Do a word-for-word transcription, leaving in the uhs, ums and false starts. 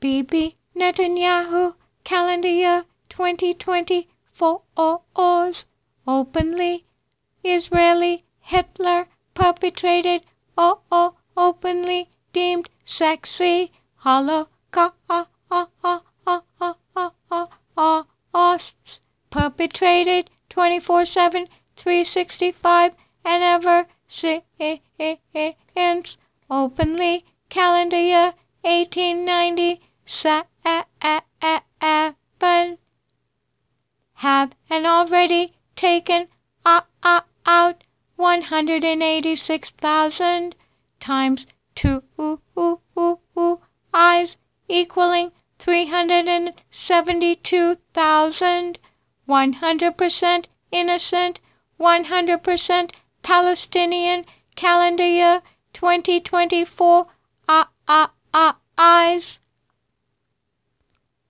Bibi Netanyahu calendar year twenty twenty-four's openly Israeli Hitler perpetrated or openly deemed sexy Holocausts perpetrated twenty-four seven, three sixty-five and ever since openly calendar year eighteen ninety-seven have and already taken out one hundred eighty-six thousand times two eyes equaling three hundred seventy-two thousand one hundred percent innocent, one hundred percent Palestinian calendar year twenty twenty-four